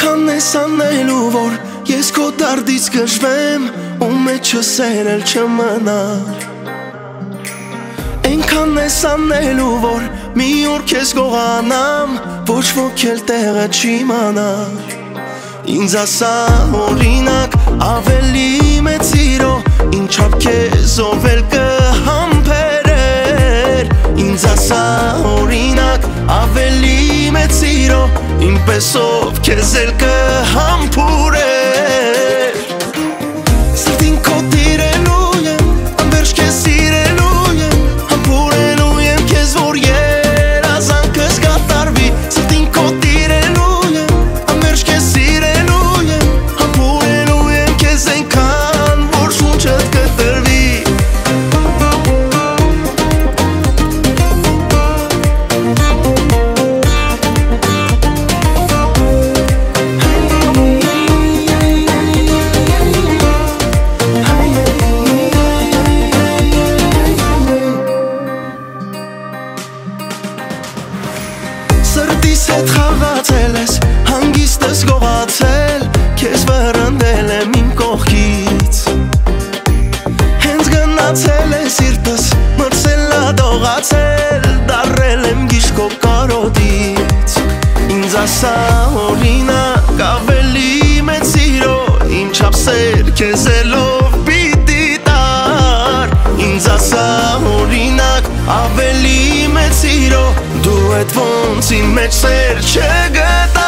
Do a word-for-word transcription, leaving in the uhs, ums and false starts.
Այնքան ես անելու, որ ես քո դարդից գժվեմ ու մեջս էլ չմնար Այնքան ես անելու, որ մի օր քեզ գողանամ Ոչ ոք էլ տեղը չիմանար Ինձ ասա օրինակ ավելի մեծ սիրո Ինչապ քեզ ով էլ կհամբերեր Ինձ ասա օրինակ ավելի մեծ սիրո Ինպես ով քեզ էլ կհամբուրեր Սրտին քո տիրելու եմ Անվերջ քեզ սիրելու եմ Համբուրելու եմ քեզ որ երազանքս կատարվի Սրտին քո տիրելու եմ Անվերջ քեզ սիրելու եմ Համբուրելու եմ քեզ այնքան որ շունչդ կտրվի Սրտիս հետ խաղացել ես, հանգիստս գողացել Քեզ վռնդել եմ իմ կողքից Հենց գնացել է սիրտս, մրսել ադողացել Դարրել եմ գիշկո կարոտից Ինձ ասա օրինակ ավելի մեծ սիրո Ինչապ սեր քեզ էլով պիտի տար Ինձ ասա օրինակ ավելի մեծ սիրո Դու էդ ոնց իմ մեջ սեր չգտար